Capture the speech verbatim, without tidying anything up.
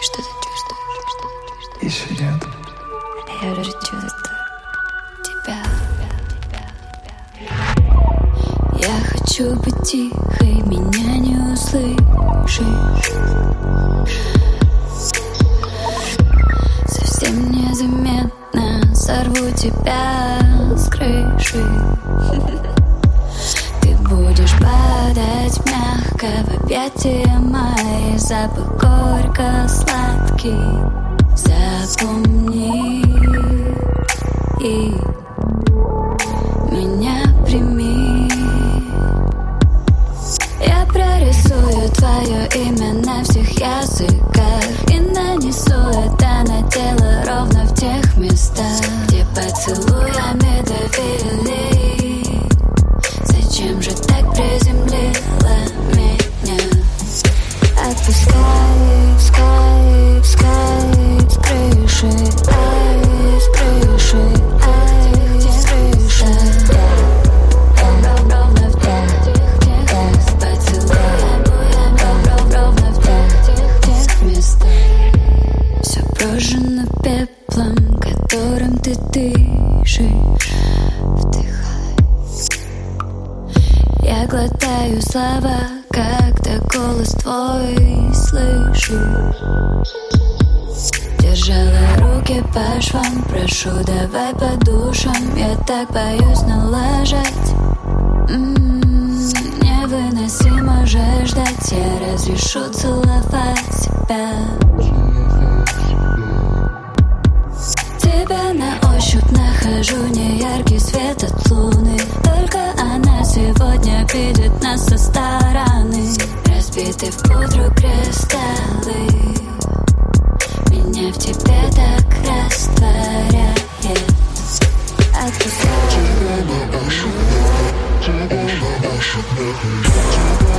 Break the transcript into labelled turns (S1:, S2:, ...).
S1: что ты чувствуешь?
S2: Еще рядом.
S1: Я уже чувствую тебя. Я хочу быть тихой, меня не услышишь. Совсем незаметно сорву тебя с крыши. Ты будешь падать мягко в объятия мои, запах горько-сладкий. Запомни и меня прими. Я прорисую твое имя на всех языках и нанесу это на тело ровно в тех местах, где поцелуями довели. Зачем же так приземлила меня? Отпускай, скай, скай, с крыши, ай, с крыши, ай, с крыши. Ровно в тех поцелуем, ровно в тех местах. Все прожжено пеплом, которым ты дышишь. Вдыхай. Я глотаю слова, когда голос твой слышу. Держала руки по швам, прошу, давай по душам. Я так боюсь налажать. М-м-м, невыносимо же ждать. Я разрешу целовать тебя. Тебя на ощупь нахожу, неяркий свет от луны. Только она сегодня видит нас со стороны. Разбиты в пудру кристаллы. Меня в тебе так растворяет. Отпускай. Тебя на ощупь, тебя на ощупь нахожу.